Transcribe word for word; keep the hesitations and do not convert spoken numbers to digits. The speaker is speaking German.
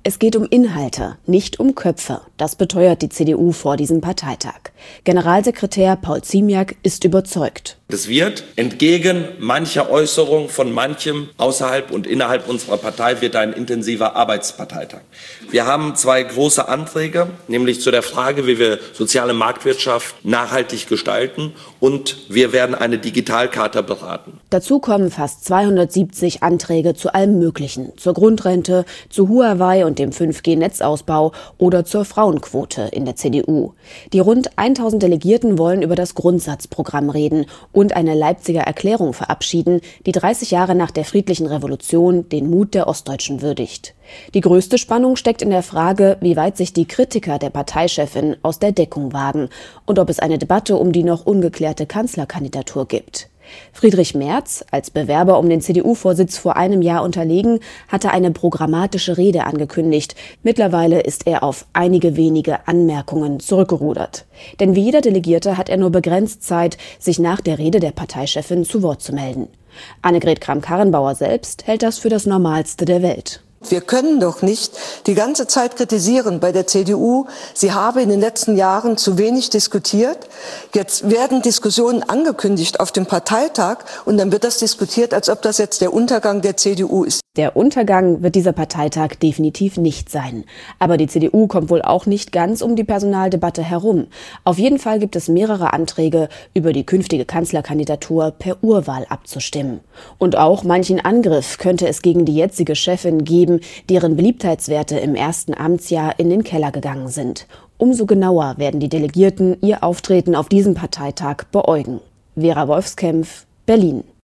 Es geht um Inhalte, nicht um Köpfe. Das beteuert die C D U vor diesem Parteitag. Generalsekretär Paul Ziemiak ist überzeugt. Es wird entgegen mancher Äußerung von manchem außerhalb und innerhalb unserer Partei wird ein intensiver Arbeitsparteitag. Wir haben zwei große Anträge, nämlich zu der Frage, wie wir soziale Marktwirtschaft nachhaltig gestalten, und wir werden eine Digitalcharta beraten. Dazu kommen fast zweihundertsiebzig Anträge zu allem Möglichen, zur Grundrente, zu Huawei und dem fünf G Netzausbau oder zur Frauenquote in der C D U. Die rund tausend Delegierten wollen über das Grundsatzprogramm reden und eine Leipziger Erklärung verabschieden, die dreißig Jahre nach der friedlichen Revolution den Mut der Ostdeutschen würdigt. Die größte Spannung steckt in der Frage, wie weit sich die Kritiker der Parteichefin aus der Deckung wagen und ob es eine Debatte um die noch ungeklärte Kanzlerkandidatur gibt. Friedrich Merz, als Bewerber um den C D U-Vorsitz vor einem Jahr unterlegen, hatte eine programmatische Rede angekündigt. Mittlerweile ist er auf einige wenige Anmerkungen zurückgerudert. Denn wie jeder Delegierte hat er nur begrenzt Zeit, sich nach der Rede der Parteichefin zu Wort zu melden. Annegret Kramp-Karrenbauer selbst hält das für das Normalste der Welt. Wir können doch nicht die ganze Zeit kritisieren bei der C D U, sie habe in den letzten Jahren zu wenig diskutiert. Jetzt werden Diskussionen angekündigt auf dem Parteitag und dann wird das diskutiert, als ob das jetzt der Untergang der C D U ist. Der Untergang wird dieser Parteitag definitiv nicht sein. Aber die C D U kommt wohl auch nicht ganz um die Personaldebatte herum. Auf jeden Fall gibt es mehrere Anträge, über die künftige Kanzlerkandidatur per Urwahl abzustimmen. Und auch manchen Angriff könnte es gegen die jetzige Chefin geben, deren Beliebtheitswerte im ersten Amtsjahr in den Keller gegangen sind. Umso genauer werden die Delegierten ihr Auftreten auf diesem Parteitag beäugen. Vera Wolfskämpf, Berlin.